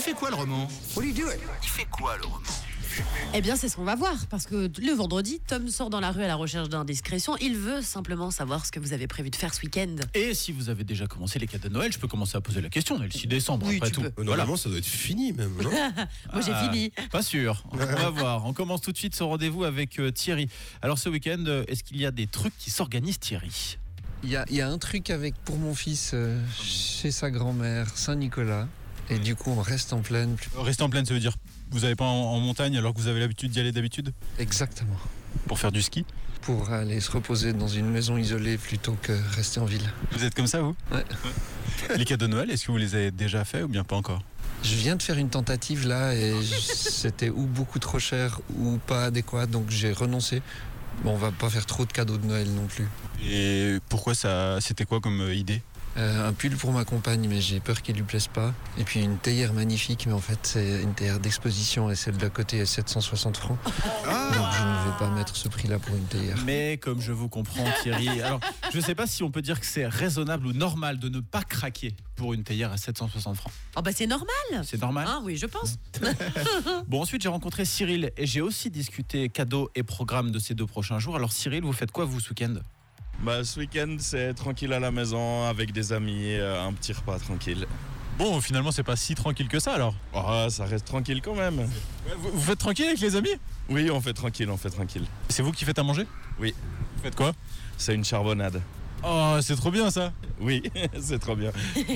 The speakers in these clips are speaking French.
Il fait quoi le roman? What are you doing? Il fait quoi le roman? Eh bien, c'est ce qu'on va voir, parce que le vendredi, Tom sort dans la rue à la recherche d'indiscrétion. Il veut simplement savoir ce que vous avez prévu de faire ce week-end. Et si vous avez déjà commencé les cadeaux de Noël, je peux commencer à poser la question. On est le 6 décembre, Oui, après tu tout. peux. Normalement, ça doit être fini même, non? Moi, j'ai fini. Pas sûr. On va voir. On commence tout de suite ce rendez-vous avec Thierry. Alors, ce week-end, est-ce qu'il y a des trucs qui s'organisent, Thierry? Il y a un truc pour mon fils chez sa grand-mère, Saint-Nicolas. Et du coup, on reste en plaine. Rester en plaine, ça veut dire vous n'allez pas en montagne alors que vous avez l'habitude d'y aller d'habitude? Exactement. Pour faire du ski? Pour aller se reposer dans une maison isolée plutôt que rester en ville. Vous êtes comme ça, vous? Ouais. Les cadeaux de Noël, est-ce que vous les avez déjà faits ou bien pas encore? Je viens de faire une tentative là et c'était ou beaucoup trop cher ou pas adéquat, donc j'ai renoncé. Bon, on va pas faire trop de cadeaux de Noël non plus. Et pourquoi ça? C'était quoi comme idée? Un pull pour ma compagne, mais j'ai peur qu'il lui plaise pas. Et puis une théière magnifique, mais en fait c'est une théière d'exposition et celle d'à côté est 760 francs. Donc je ne vais pas mettre ce prix-là pour une théière. Mais comme je vous comprends, Thierry, alors je ne sais pas si on peut dire que c'est raisonnable ou normal de ne pas craquer pour une théière à 760 francs. Oh, bah, c'est normal. C'est normal. Ah oui, je pense. Bon, ensuite j'ai rencontré Cyril et j'ai aussi discuté cadeaux et programmes de ces 2 prochains jours. Alors Cyril, vous faites quoi vous ce week-end? Ce week-end, c'est tranquille à la maison, avec des amis, un petit repas tranquille. Bon, finalement, c'est pas si tranquille que ça alors. Ah, ça reste tranquille quand même. Vous faites tranquille avec les amis? Oui, on fait tranquille. C'est vous qui faites à manger? Oui. Vous faites quoi? C'est une charbonnade. Oh, c'est trop bien ça. Oui, c'est trop bien.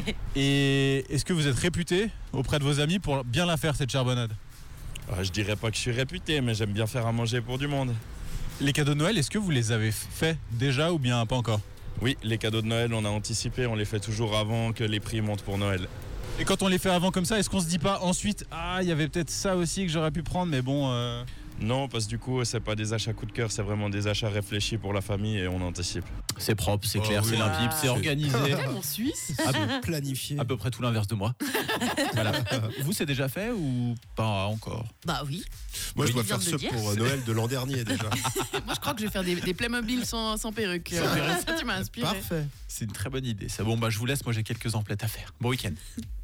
Et est-ce que vous êtes réputé auprès de vos amis pour bien la faire cette charbonnade? Je dirais pas que je suis réputé, mais j'aime bien faire à manger pour du monde. Les cadeaux de Noël, est-ce que vous les avez faits déjà ou bien pas encore? Oui, les cadeaux de Noël, on a anticipé, on les fait toujours avant que les prix montent pour Noël. Et quand on les fait avant comme ça, est-ce qu'on se dit pas ensuite il y avait peut-être ça aussi que j'aurais pu prendre, mais bon... Non, parce que du coup, c'est pas des achats coup de cœur, c'est vraiment des achats réfléchis pour la famille et on anticipe. C'est propre, c'est clair, oui. c'est limpide, c'est organisé. Mon Suisse. Planifié. À peu près tout l'inverse de moi. Voilà. Vous, c'est déjà fait ou pas encore? Bah oui. Moi, je Oui, dois il vient faire de ceux le dire. pour Noël de l'an dernier déjà. Moi, je crois que je vais faire des Playmobil sans perruque. Ça, tu m'as inspiré. Parfait. C'est une très bonne idée. Ça, bon, je vous laisse, moi j'ai quelques emplettes à faire. Bon week-end.